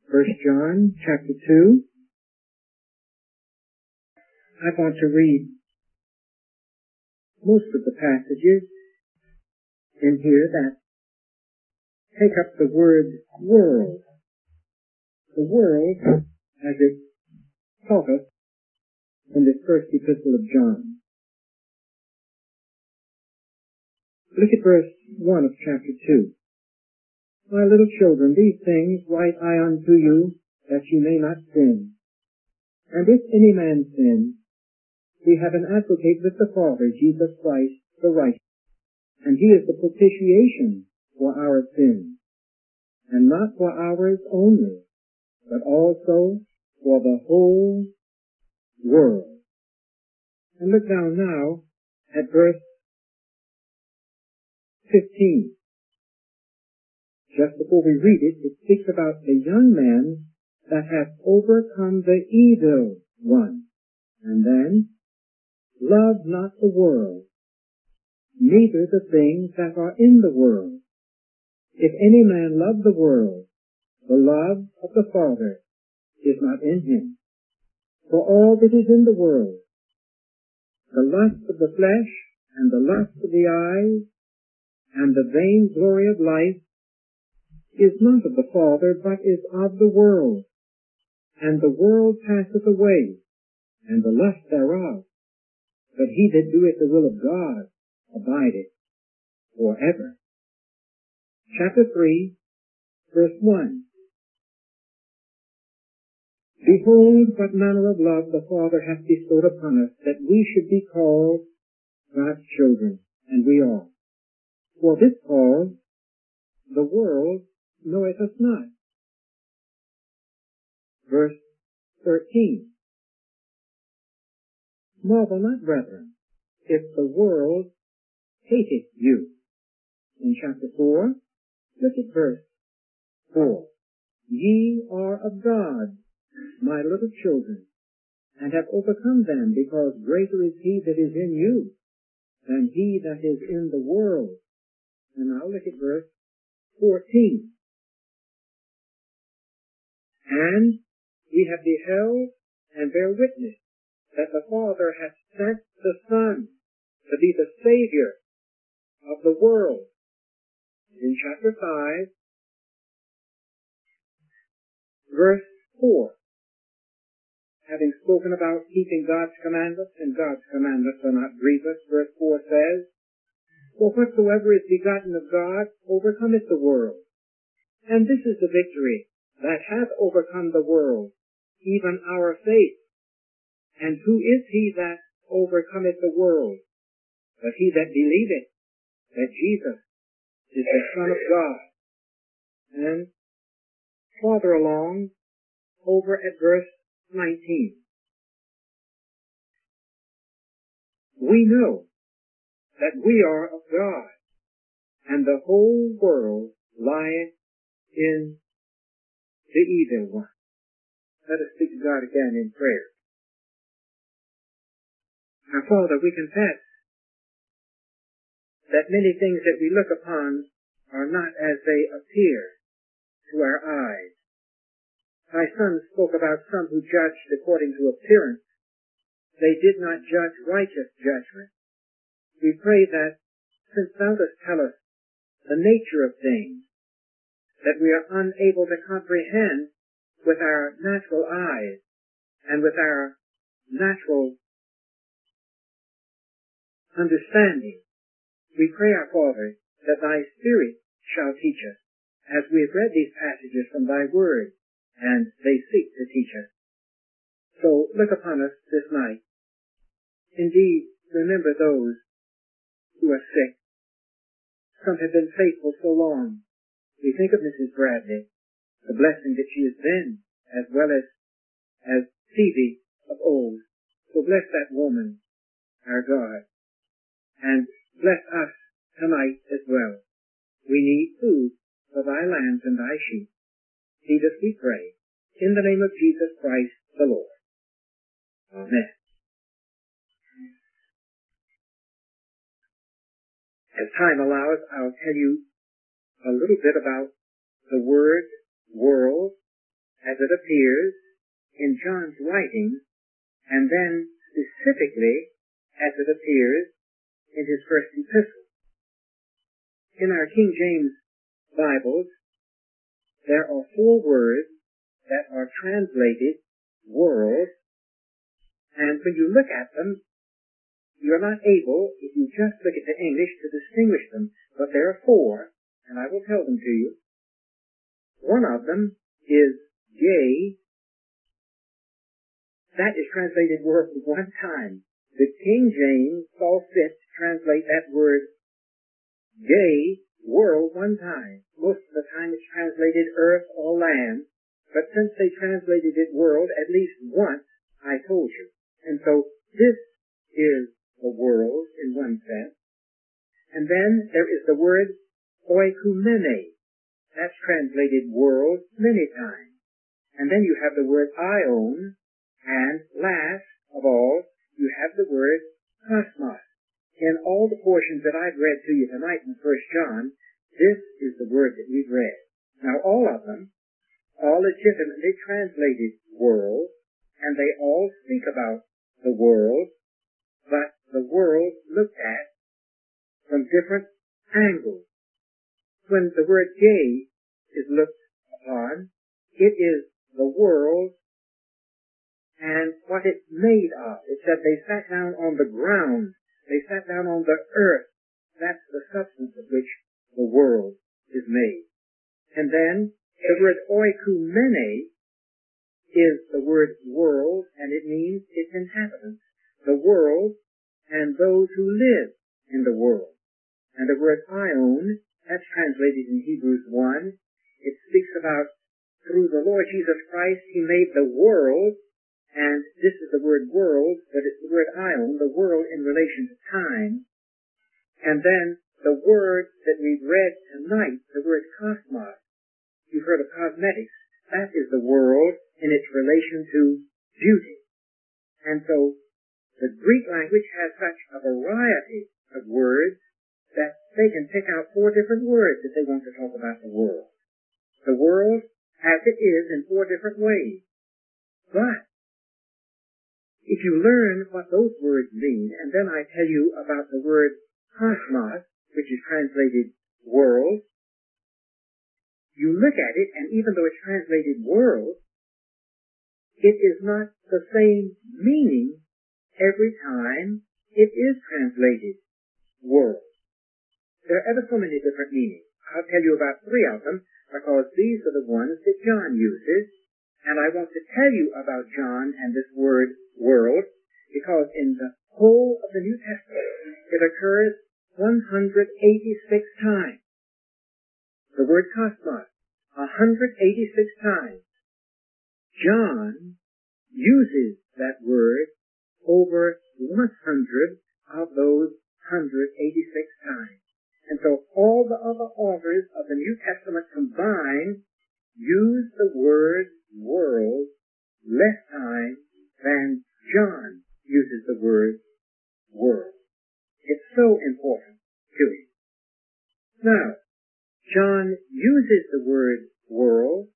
1 John chapter 2. I want to read most of the passages in here that take up the word world. The world as it taught us in this first epistle of John. Look at verse 1 of chapter 2. My little children, these things write I unto you, that you may not sin. And if any man sin, we have an advocate with the Father, Jesus Christ, the righteous. And he is the propitiation for our sins, and not for ours only, but also for the whole world. And look down now at verse 15. Just before we read it, it speaks about the young man that hath overcome the evil one. And then, love not the world, neither the things that are in the world. If any man love the world, the love of the Father is not in him. For all that is in the world, the lust of the flesh, and the lust of the eyes, and the vain glory of life, is not of the Father, but is of the world. And the world passeth away, and the lust thereof. But he that doeth the will of God abideth forever. Chapter 3, verse 1. Behold, what manner of love the Father hath bestowed upon us, that we should be called God's children, and we are. For this cause the world knoweth us not. Verse 13. Marvel not, brethren, if the world hateth you. In chapter 4, look at verse 4. Ye are of God, my little children, and have overcome them, because greater is he that is in you than he that is in the world. And now look at verse 14. And we have beheld and bear witness that the Father hath sent the Son to be the Savior of the world. In chapter 5, verse 4, having spoken about keeping God's commandments, and God's commandments are not grievous, verse 4 says, For whatsoever is begotten of God overcometh the world. And this is the victory that hath overcome the world, even our faith. And who is he that overcometh the world? But he that believeth that Jesus is the Son of God. And farther along, over at verse 19. We know that we are of God, and the whole world lieth in the evil one. Let us speak to God again in prayer. Our Father, we confess that many things that we look upon are not as they appear to our eyes. Thy Son spoke about some who judged according to appearance. They did not judge righteous judgment. We pray that, since thou dost tell us the nature of things, that we are unable to comprehend with our natural eyes and with our natural understanding. We pray, our Father, that thy Spirit shall teach us, as we have read these passages from thy word, and they seek to teach us. So look upon us this night. Indeed, remember those who are sick. Some have been faithful so long. We think of Mrs. Bradley, the blessing that she has been, as well as Phoebe of old. So bless that woman, our God, and bless us tonight as well. We need food for thy lambs and thy sheep. Feed us, we pray, in the name of Jesus Christ the Lord. Amen. As time allows, I'll tell you a little bit about the word world as it appears in John's writing, and then specifically as it appears in his first epistle. In our King James Bibles, there are 4 words that are translated world, and when you look at them, you're not able, if you just look at the English, to distinguish them, but there are 4, and I will tell them to you. One of them is yea. That is translated world 1 time. The King James saw fit to translate that word yea, world 1 time. Most of the time it's translated earth or land, but since they translated it world at least once, I told you. And so this is the world in one sense. And then there is the word oikumene. That's translated world many times. And then you have the word ion, and last of all, you have the word cosmos. In all the portions that I've read to you tonight in 1 John, this is the word that we've read. Now all of them are legitimately translated world, and they all speak about the world, but the world looked at from different angles. When the word yea is looked upon, it is the world and what it's made of. It said they sat down on the ground. They sat down on the earth. That's the substance of which the world is made. And then the word oikumene is the word world, and it means its inhabitants. The world and those who live in the world. And the word ion, that's translated in Hebrews 1. It speaks about through the Lord Jesus Christ, He made the world, and this is the word world, but it's the word ion, the world in relation to time. And then the word that we've read tonight, the word cosmos, you've heard of cosmetics, that is the world in its relation to beauty. And so the Greek language has such a variety of words that they can pick out 4 different words if they want to talk about the world. The world as it is in 4 different ways. But if you learn what those words mean, and then I tell you about the word cosmos, which is translated world, you look at it, and even though it's translated world, it is not the same meaning every time it is translated world. There are ever so many different meanings. I'll tell you about 3 of them, because these are the ones that John uses, and I want to tell you about John and this word world, because in the whole of the New Testament, it occurs 186 times. The word cosmos, 186 times. John uses that word over 100 of those 186 times. And so all the other authors of the New Testament combined use the word world less times than John uses the word world. It's so important to him. Now, John uses the word world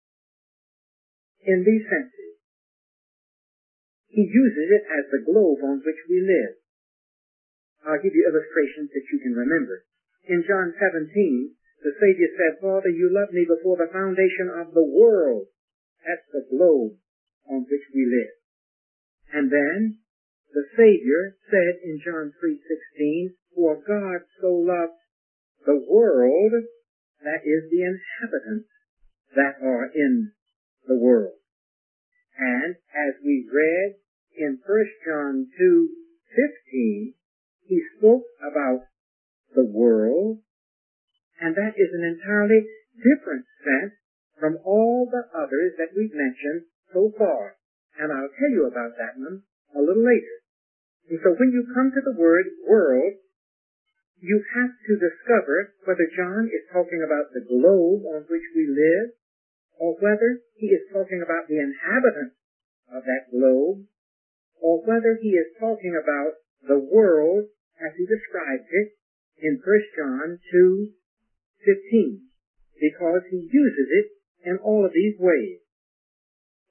in these senses. He uses it as the globe on which we live. I'll give you illustrations that you can remember. In John 17, the Savior said, Father, you loved me before the foundation of the world. That's the globe on which we live. And then the Savior said in John 3:16, for God so loved the world, that is the inhabitants that are in the world. And as we read in 1 John 2:15, he spoke about the world, and that is an entirely different sense from all the others that we've mentioned so far. And I'll tell you about that one a little later. And so when you come to the word world, you have to discover whether John is talking about the globe on which we live, or whether he is talking about the inhabitants of that globe, or whether he is talking about the world as he describes it in 1 John 2:15, because he uses it in all of these ways.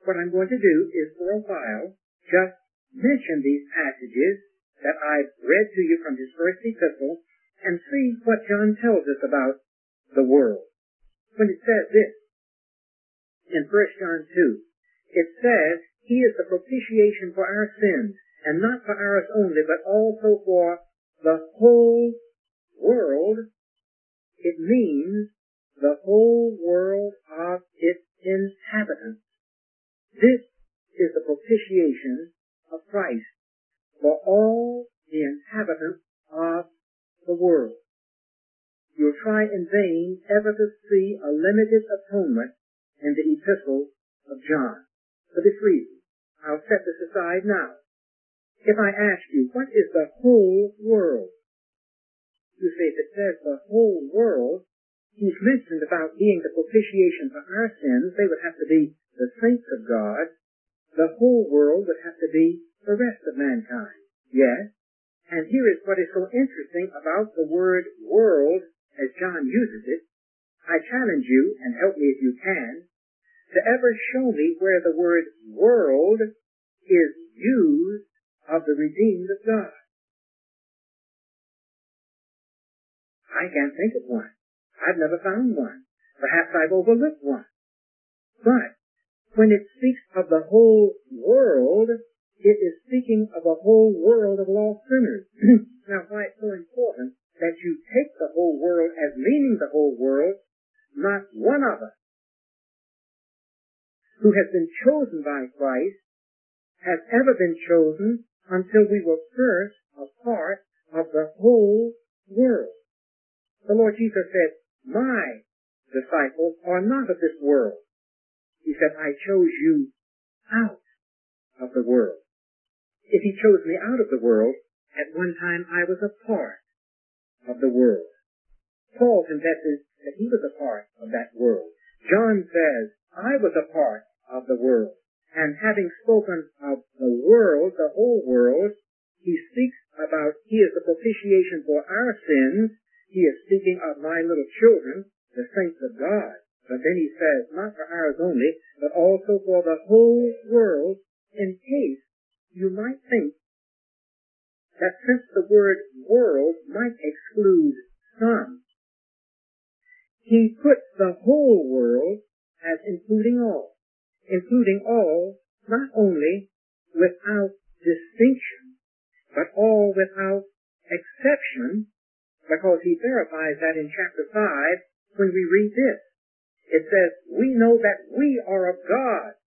what I'm going to do is for a while just mention these passages that I've read to you from his first epistle and see what John tells us about the world. When it says this, in 1 John 2, it says, he is the propitiation for our sins, and not for ours only, but also for the whole world. It means the whole world of its inhabitants. This is the propitiation of Christ for all the inhabitants of the world. You'll try in vain ever to see a limited atonement in the epistle of John. For this reason, I'll set this aside now. If I ask you, what is the whole world? You say, if it says the whole world, he's mentioned about being the propitiation for our sins. They would have to be the saints of God. The whole world would have to be the rest of mankind. Yes. And here is what is so interesting about the word world as John uses it. I challenge you, and help me if you can, to ever show me where the word world is used of the redeemed of God. I can't think of one. I've never found one. Perhaps I've overlooked one. But when it speaks of the whole world, it is speaking of a whole world of lost sinners. Now, why it's so important that you take the whole world as meaning the whole world, not one of us who has been chosen by Christ has ever been chosen until we were first a part of the whole world. The Lord Jesus said, my disciples are not of this world. He said, I chose you out of the world. If he chose me out of the world, at one time I was a part of the world. Paul confesses that he was a part of that world. John says, I was a part of the world. And having spoken of the world, the whole world, he speaks about he is the propitiation for our sins. He is speaking of my little children, the saints of God. But then he says, not for ours only, but also for the whole world, in case you might think that since the word world might exclude some, he puts the whole world as including all not only without distinction, but all without exception, because he verifies that in chapter 5 when we read this. It says, we know that we are of God,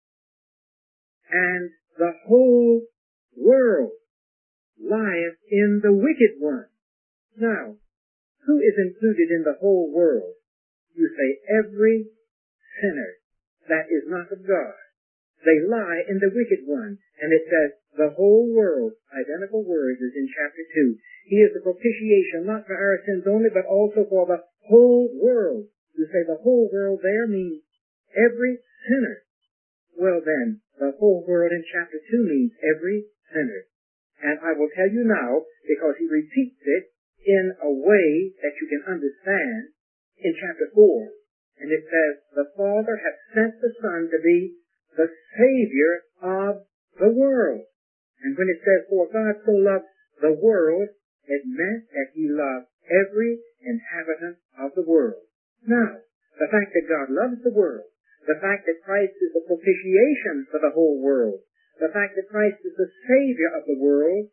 and the whole world lieth in the wicked one. Now, who is included in the whole world? You say, every sinner that is not of God. They lie in the wicked one. And it says, the whole world, identical words is in chapter 2. He is the propitiation not for our sins only, but also for the whole world. You say the whole world there means every sinner. Well then, the whole world in chapter 2 means every sinner. And I will tell you now, because he repeats it in a way that you can understand, in chapter 4. And it says, the Father hath sent the Son to be the Savior of the world. And when it says, for God so loved the world, it meant that he loved every inhabitant of the world. Now, the fact that God loves the world, the fact that Christ is the propitiation for the whole world, the fact that Christ is the Savior of the world,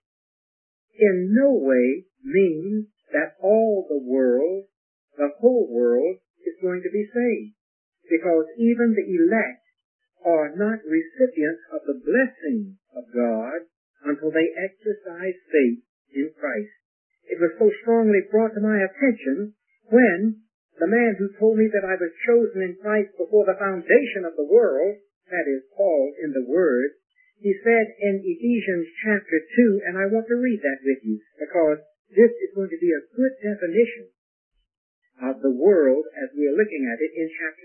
in no way means that all the world, the whole world, is going to be saved. Because even the elect are not recipients of the blessing of God until they exercise faith in Christ. It was so strongly brought to my attention when the man who told me that I was chosen in Christ before the foundation of the world, that is Paul in the Word, he said in Ephesians chapter 2, and I want to read that with you, because this is going to be a good definition of the world as we are looking at it in chapter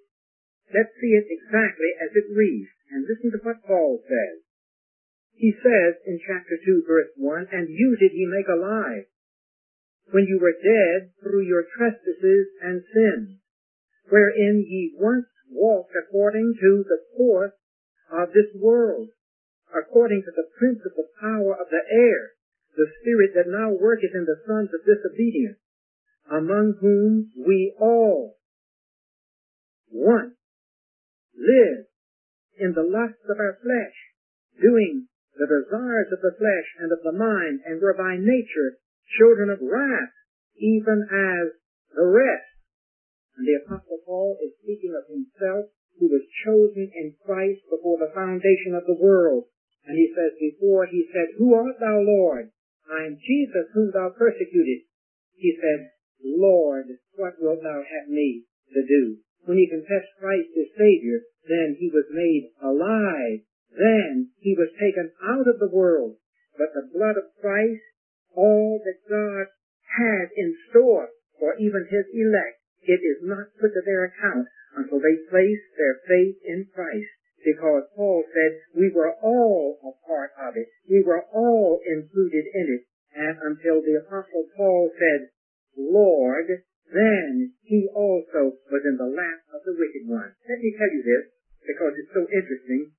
2. Let's see it exactly as it reads, and listen to what Paul says. He says in chapter 2, verse 1, and you did he make alive, when you were dead through your trespasses and sins, wherein ye once walked according to the course of this world, according to the prince of the power of the air, the spirit that now worketh in the sons of disobedience, among whom we all once lived in the lusts of our flesh, doing the desires of the flesh and of the mind, and were by nature children of wrath, even as the rest. And the Apostle Paul is speaking of himself, who was chosen in Christ before the foundation of the world. And he says, before he said, Who art thou, Lord? I am Jesus, whom thou persecutest. He said, Lord, what wilt thou have me to do? When he confessed Christ as Savior, then he was made alive. Then he was taken out of the world. But the blood of Christ, all that God had in store for even his elect, it is not put to their account until they place their faith in Christ. Because Paul said, we were all a part of it. We were all included in it. And until the Apostle Paul said, Lord, then he also was in the lap of the wicked one. Let me tell you this, because it's so interesting.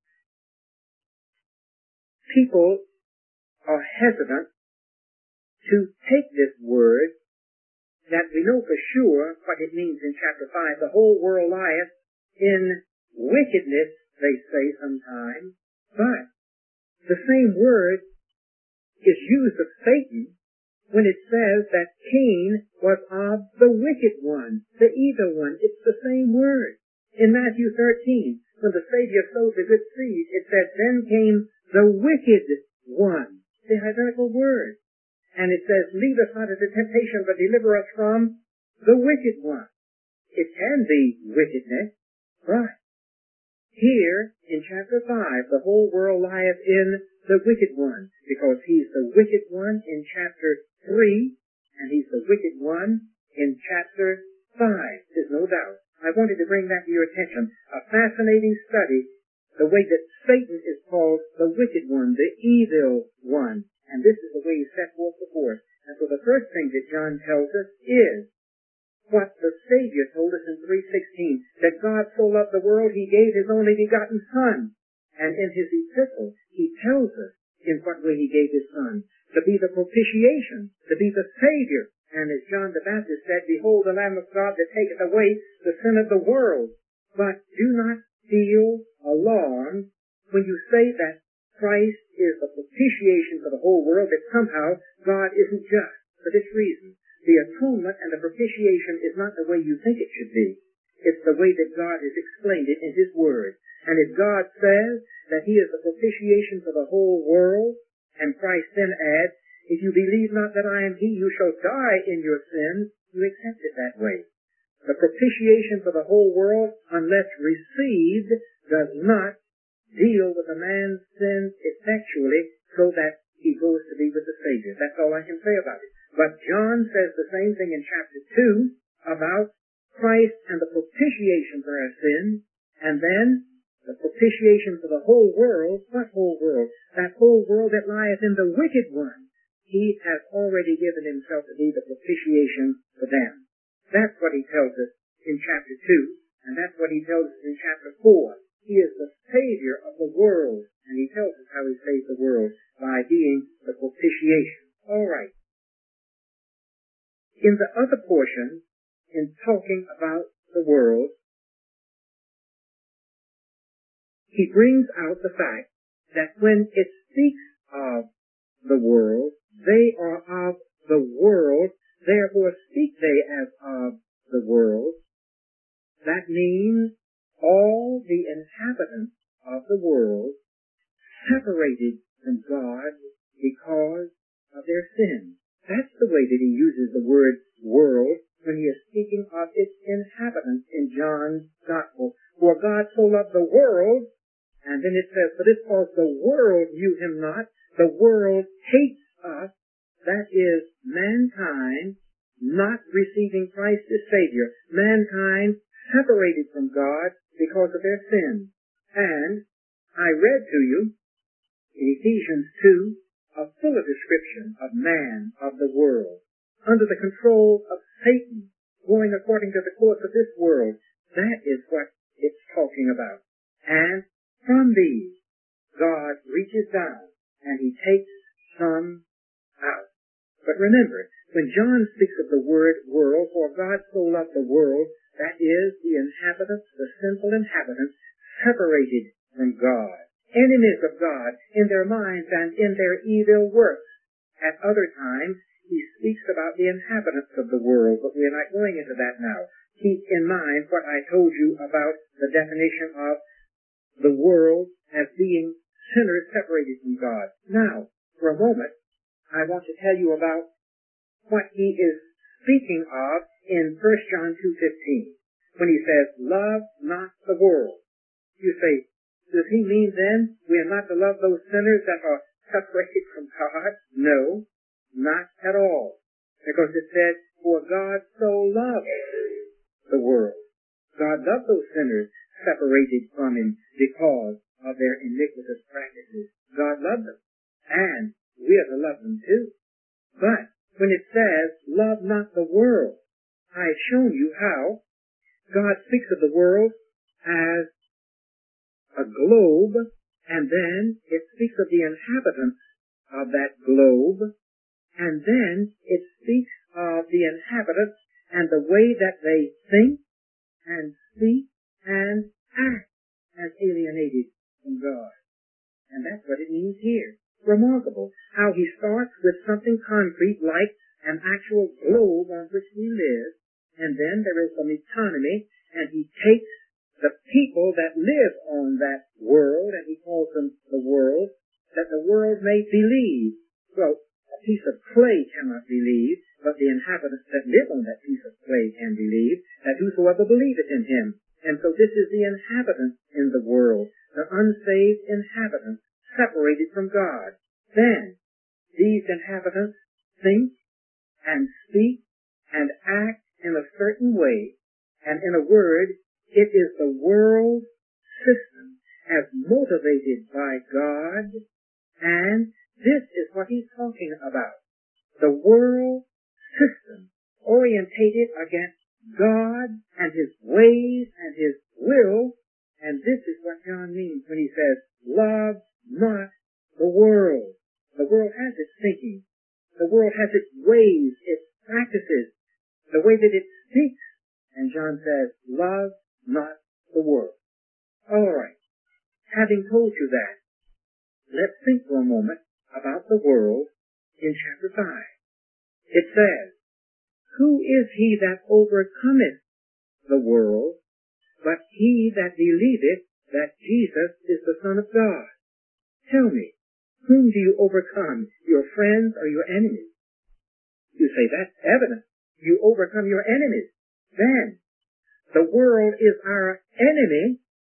People are hesitant to take this word that we know for sure what it means in chapter 5. The whole world lieth in wickedness, they say sometimes, but the same word is used of Satan when it says that Cain was of the wicked one, the evil one. It's the same word. In Matthew 13, when the Savior sowed the good seed, it said, then came the wicked one, the identical word. And it says, lead us not into temptation, but deliver us from the wicked one. It can be wickedness, but here in chapter 5, the whole world lieth in the wicked one, because he's the wicked one in chapter 3, and he's the wicked one in chapter 5. There's no doubt. I wanted to bring that to your attention. A fascinating study, the way that Satan is called the wicked one, the evil one. And this is the way he's set forth before us. And so the first thing that John tells us is what the Savior told us in 3:16, that God so loved the world, he gave his only begotten Son. And in his epistle, he tells us in what way he gave his Son, to be the propitiation, to be the Savior. And as John the Baptist said, behold the Lamb of God that taketh away the sin of the world. But do not feel alarmed when you say that Christ is the propitiation for the whole world, that somehow God isn't just. For this reason, the atonement and the propitiation is not the way you think it should be. It's the way that God has explained it in his word. And if God says that he is the propitiation for the whole world, and Christ then adds, if you believe not that I am he, you shall die in your sins, you accept it that way. The propitiation for the whole world, unless received, does not deal with a man's sins effectually so that he goes to be with the Savior. That's all I can say about it. But John says the same thing in chapter 2 about Christ and the propitiation for our sins, and then the propitiation for the whole world. What whole world? That whole world that lieth in the wicked one. He has already given himself to be the propitiation for them. That's what he tells us in chapter 2, and that's what he tells us in chapter 4. He is the Savior of the world, and he tells us how he saves the world by being the propitiation. All right. In the other portion, in talking about the world, he brings out the fact that when it speaks of the world, they are of the world, therefore speak they as of the world. That means all the inhabitants of the world separated from God because of their sins. That's the way that he uses the word world when he is speaking of its inhabitants in John's Gospel. For God so loved the world, and then it says, for this cause the world knew him not, the world hates us, that is, mankind not receiving Christ as Savior, mankind separated from God because of their sins. And I read to you in Ephesians 2 a fuller description of man, of the world, under the control of Satan, going according to the course of this world. That is what it's talking about. And From these, God reaches down and he takes some out. But remember, when John speaks of the word world, for God so loved the world, that is, the inhabitants, the sinful inhabitants, separated from God, enemies of God in their minds and in their evil works. At other times, he speaks about the inhabitants of the world, but we are not going into that now. Keep in mind what I told you about the definition of the world as being sinners separated from God. Now, for a moment, I want to tell you about what he is speaking of in 1 John 2:15, when he says, love not the world. You say, does he mean then we are not to love those sinners that are separated from God? No, not at all. Because it said, for God so loved the world. God loved those sinners separated from him because of their iniquitous practices. God loved them. And we are to love them too. But when it says, love not the world, I've shown you how God speaks of the world as a globe, and then it speaks of the inhabitants of that globe, and then it speaks of the inhabitants and the way that they think and speak and act as alienated from God. And that's what it means here. Remarkable how he starts with something concrete like an actual globe on which we live, and then there is some metonymy, and he takes the people that live on that world, and he calls them the world, that the world may believe. Well, a piece of clay cannot believe, but the inhabitants that live on that piece of clay can believe, that whosoever believeth in him. And so this is the inhabitants in the world, the unsaved inhabitants, separated from God. Then, these inhabitants think and speak and act in a certain way, and in a word, it is the world system as motivated by God, and this is what he's talking about. The world system orientated against God and his ways and his will, and this is what John means when he says, love not the world. The world has its thinking. The world has its ways, its practices, the way that it speaks. And John says, love not the world. All right. Having told you that, let's think for a moment about the world in chapter 5. It says, who is he that overcometh the world, but he that believeth that Jesus is the Son of God? Tell me, whom do you overcome, your friends or your enemies? You say, that's evident. You overcome your enemies. Then, the world is our enemy,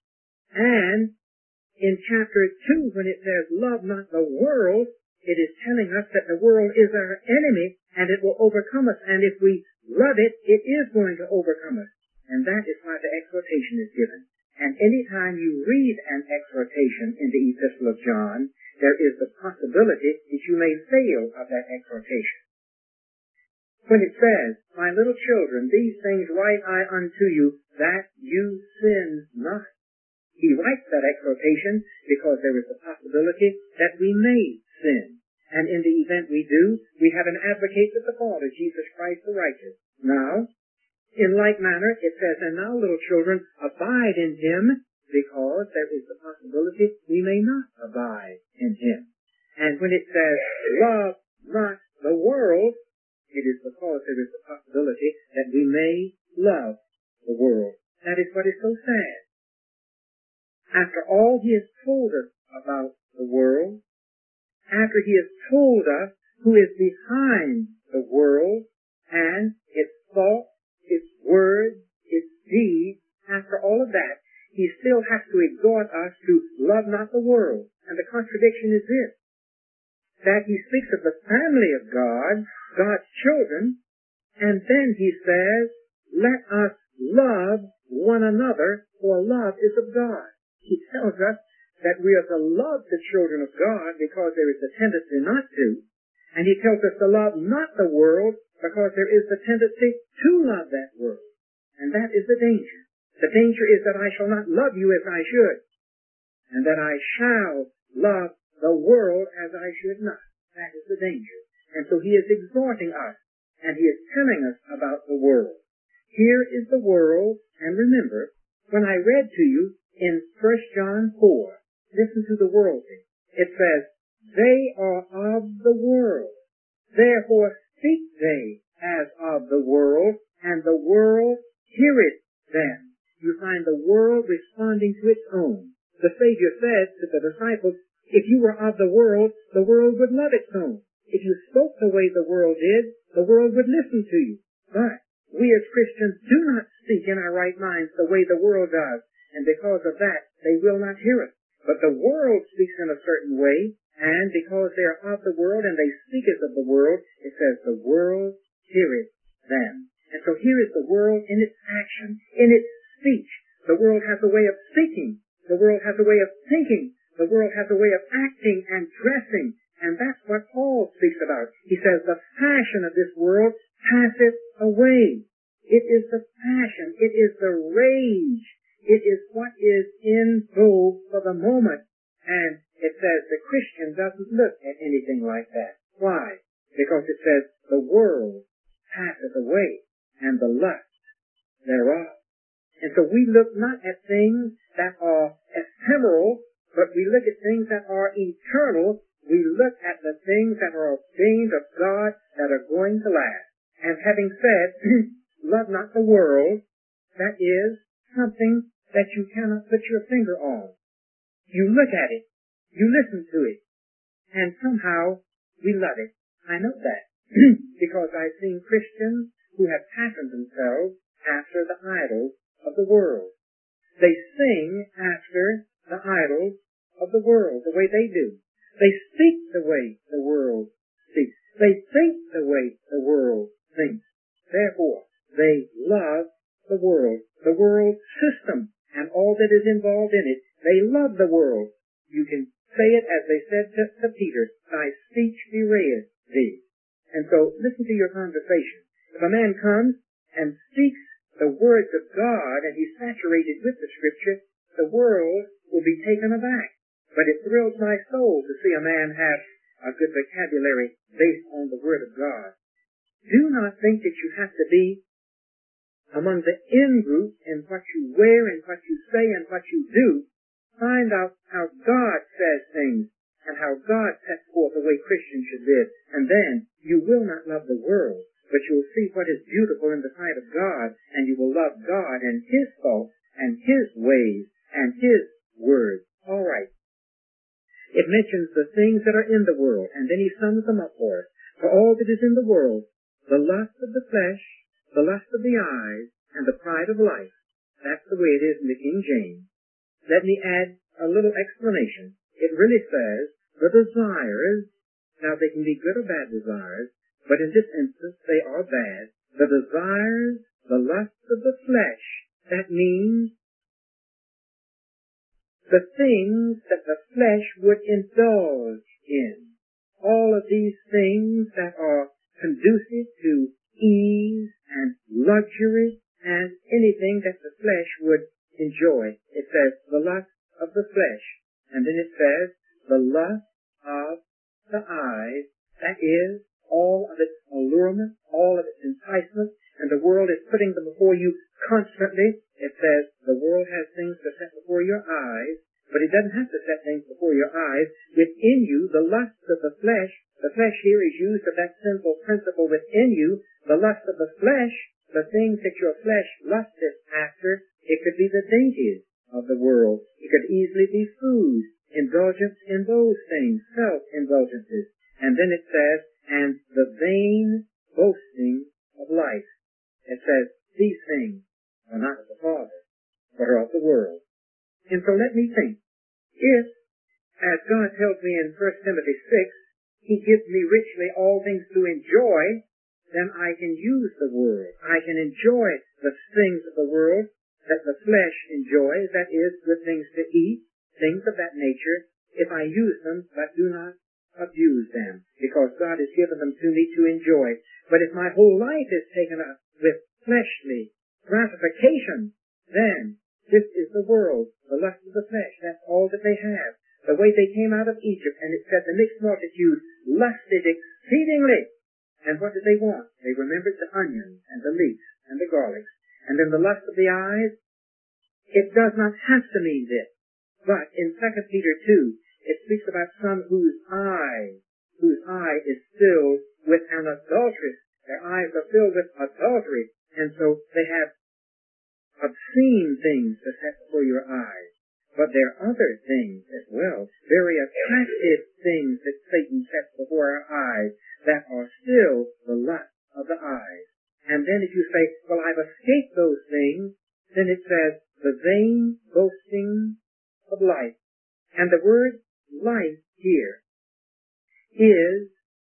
and in chapter 2, when it says, love not the world, it is telling us that the world is our enemy, and it will overcome us, and if we love it, it is going to overcome us. And that is why the exhortation is given. And any time you read an exhortation in the Epistle of John, there is the possibility that you may fail of that exhortation. When it says, my little children, these things write I unto you, that you sin not. He writes that exhortation because there is the possibility that we may sin. And in the event we do, we have an advocate with the Father, Jesus Christ the righteous. Now, in like manner, it says, and now, little children, abide in him, because there is the possibility we may not abide in him. And when it says, love not the world, it is because there is the possibility that we may love the world. That is what is so sad. After all he has told us about the world, after he has told us who is behind the world and its thoughts, its words, its deeds, after all of that, he still has to exhort us to love not the world. And the contradiction is this, that he speaks of the family of God, God's children, and then he says, let us love one another, for love is of God. He tells us that we are to love the children of God because there is a tendency not to, and he tells us to love not the world because there is the tendency to love that world. And that is the danger. The danger is that I shall not love you as I should. and that I shall love the world as I should not. That is the danger. And so he is exhorting us, and he is telling us about the world. Here is the world, and remember, when I read to you in 1 John 4, listen to the world thing. It says, they are of the world. Therefore speak they as of the world, and the world heareth them. You find the world responding to its own. The Savior said to the disciples, if you were of the world would love its own. If you spoke the way the world did, the world would listen to you. But we as Christians do not speak in our right minds the way the world does, and because of that, they will not hear us. But the world speaks in a certain way, and because they are of the world and they speak as of the world, it says the world heareth them. And so here is the world in its action, in its speech. The world has a way of speaking. The world has a way of thinking. The world has a way of acting and dressing. And that's what Paul speaks about. He says the fashion of this world passeth away. It is the passion. It is the rage. It is what is in vogue for the moment. And it says the Christian doesn't look at anything like that. Why? Because it says the world passeth away and the lust thereof. And so we look not at things that are ephemeral, but we look at things that are eternal. We look at the things that are ordained of God that are going to last. And having said, love not the world, that is something that you cannot put your finger on. You look at it, you listen to it, and somehow we love it. I know that because I've seen Christians who have patterned themselves after the idols of the world. They sing after the idols of the world, the way they do. They speak the way the world speaks. They think the way the world thinks. Therefore, they love the world system, and all that is involved in it. They love the world. You can say it as they said to Peter, thy speech bewrayeth thee. And so, listen to your conversation. If a man comes and speaks the words of God, and he's saturated with the Scripture, the world will be taken aback. But it thrills my soul to see a man have a good vocabulary based on the Word of God. Do not think that you have to be among the in-group in what you wear and what you say and what you do. Find out how God says things and how God sets forth the way Christians should live. And then you will not love the world, but you'll see what is beautiful in the sight of God, and you will love God and His thoughts and His ways and His words. All right. It mentions the things that are in the world, and then he sums them up for us. For all that is in the world, the lust of the flesh, the lust of the eyes, and the pride of life. That's the way it is in the King James. Let me add a little explanation. It really says, the desires, now they can be good or bad desires, but in this instance they are bad. The desires, the lust of the flesh, that means the things that the flesh would indulge in. All of these things that are conducive to ease and luxury and anything that the flesh would enjoy. It says the lust of the flesh. And then it says the lust of the eyes. That is all of its allurement, all of its enticement, and the world is putting them before you constantly. It says the world has things to set before your eyes, but it doesn't have to set things before your eyes. Within you, the lust of the flesh here is used of that sinful principle within you. The lust of the flesh, the things that your flesh lusteth after, it could be the dainties of the world. It could easily be food, indulgence in those things, self-indulgences. And then it says, and the vain boasting of life. It says, these things are not of the Father, but are of the world. And so let me think. If, as God tells me in 1 Timothy 6, He gives me richly all things to enjoy, then I can use the world. I can enjoy the things of the world that the flesh enjoys, that is, good things to eat, things of that nature, if I use them, but do not abuse them, because God has given them to me to enjoy. But if my whole life is taken up with fleshly gratification, then this is the world, the lust of of the flesh. That's all that they have. The way they came out of Egypt, and it said the mixed multitude lusted exceedingly. And what did they want? They remembered the onions and the leeks and the garlics. And then the lust of the eyes. It does not have to mean this. But in 2 Peter 2, it speaks about some whose eye is filled with an adulteress. Their eyes are filled with adultery. And so they have obscene things to set before your eyes. But there are other things as well, very attractive things that Satan sets before our eyes that are still the lust of the eyes. And then if you say, well, I've escaped those things, then it says, the vain boasting of life. And the word life here is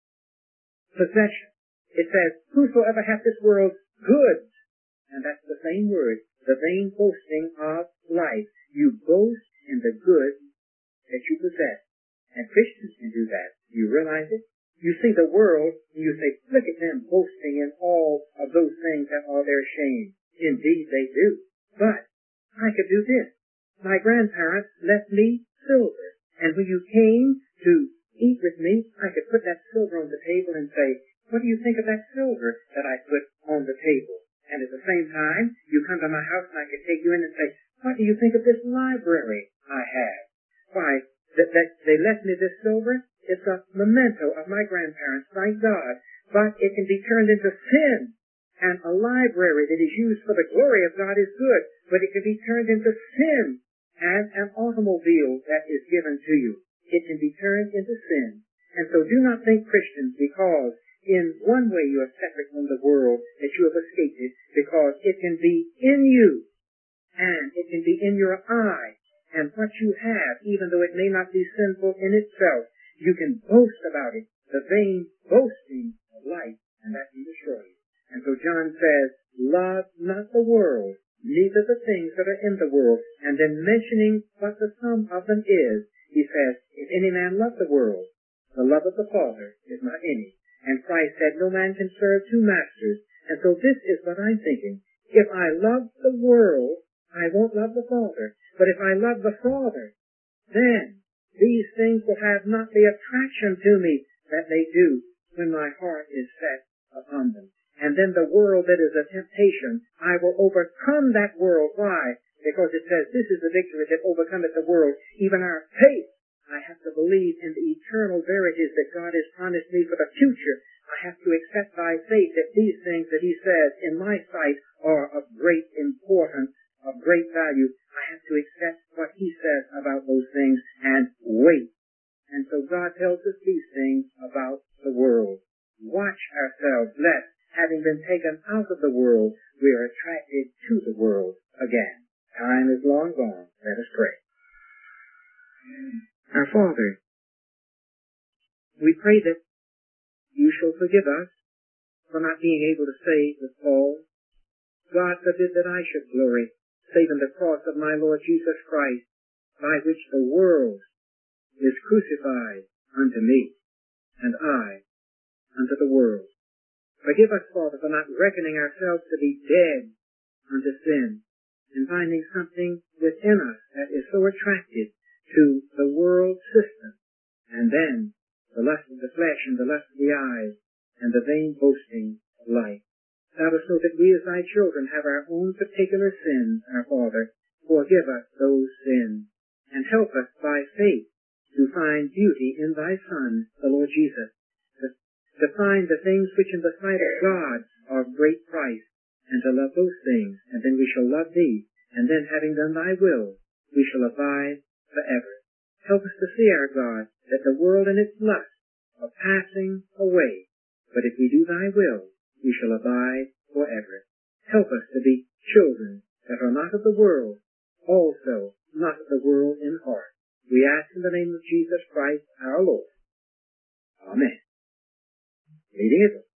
possession. It says, whosoever hath this world's goods, and that's the same word, the vain boasting of life. You boast in the goods that you possess. And Christians can do that. Do you realize it? You see the world, and you say, look at them boasting in all of those things that are their shame. Indeed, they do. But I could do this. My grandparents left me silver. And when you came to eat with me, I could put that silver on the table and say, what do you think of that silver that I put on the table? And at the same time, you come to my house and I could take you in and say, what do you think of this library I have? Why, that they left me this silver? It's a memento of my grandparents, thank God. But it can be turned into sin. And a library that is used for the glory of God is good, but it can be turned into sin as an automobile that is given to you. It can be turned into sin. And so do not think, Christians, because in one way you are separate from the world, that you have escaped it, because it can be in you, and it can be in your eye, and what you have, even though it may not be sinful in itself, you can boast about it, the vain boasting of life, and that can destroy you. And so John says, love not the world, neither the things that are in the world. And then mentioning what the sum of them is, he says, if any man love the world, the love of the Father is not in him. And Christ said, no man can serve two masters. And so this is what I'm thinking. If I love the world, I won't love the Father. But if I love the Father, then these things will have not the attraction to me that they do when my heart is set upon them. And then the world that is a temptation, I will overcome that world. Why? Because it says, this is the victory that overcometh the world, even our faith. I have to believe in the eternal verities that God has promised me for the future. I have to accept by faith that these things that he says in my sight are of great importance, of great value. I have to accept what he says about those things and wait. And so God tells us these things about the world. Watch ourselves, lest, having been taken out of the world, we are attracted to the world again. Time is long gone. Let us pray. Our Father, we pray that you shall forgive us for not being able to say with Paul, God forbid that I should glory, save in the cross of my Lord Jesus Christ, by which the world is crucified unto me, and I unto the world. Forgive us, Father, for not reckoning ourselves to be dead unto sin, and finding something within us that is so attractive to the world system, and then the lust of the flesh and the lust of the eyes, and the vain boasting of life. Help us so that we as thy children have our own particular sins, our Father. Forgive us those sins, and help us by faith to find beauty in thy Son, the Lord Jesus, to find the things which in the sight of God are of great price, and to love those things, and then we shall love thee, and then having done thy will, we shall abide forever. Help us to see, our God, that the world and its lusts are passing away, but if we do thy will, we shall abide forever. Help us to be children that are not of the world, also not of the world in heart. We ask in the name of Jesus Christ our Lord. Amen. Reading it.